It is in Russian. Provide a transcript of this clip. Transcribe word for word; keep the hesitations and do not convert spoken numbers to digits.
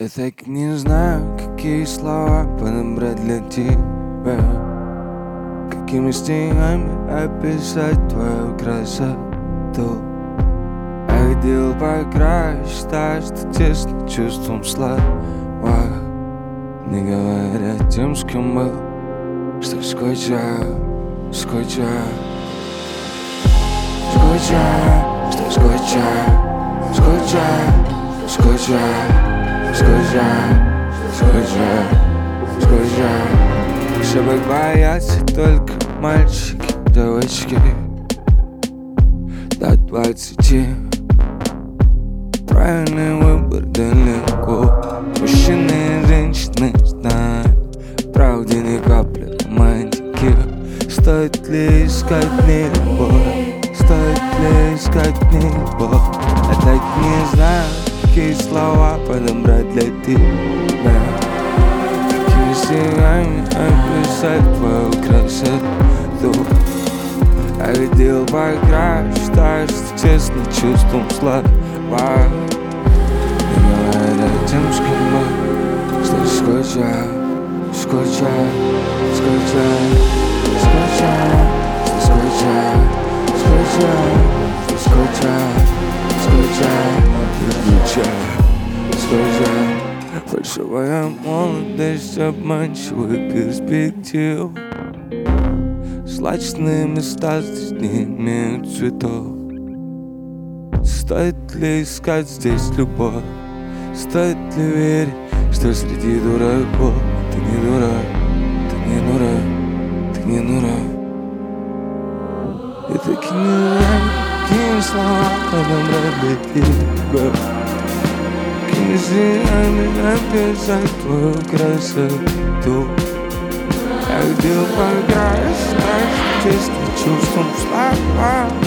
Я так не знаю, какие слова подобрать для тебя, какими стихами описать твою красоту. Я видел по краю, считаю, что тесно чувством слова. Не говоря тем, с кем был, что скучаю, скучаю, скучаю, что скучаю, скучаю, скучаю, скучаю, скучаю, скучаю. Ошибок боятся только мальчики, девочки до двадцати. Правильный выбор далеко. Мужчины и женщины знают, правде ни капли романтики. Стоит ли искать мне любовь? Стоит ли искать мне любовь? Я так не знаю, какие слова подобрать для тебя, какими стихами описать твою красоту. Я видел по краю, считаю, что честно чувством слова. Не говоря тем, с кем был, что скучаю, скучаю, скучаю, скучаю, что скучаю, скучаю, что скучаю, скучаю, скучаю, скучаю. Фальшивая молодость, обманчивая перспектива. Злачные места здесь не имеют цветов. Стоит ли искать здесь любовь? Стоит ли верить, что среди дураков ты не дурак, ты не дурак, ты не дурак? Я так и не знаю, какие слова подобрать для тебя, какими стихами описать твою красоту. Я видел по краю, знаешь, честным чувством слова.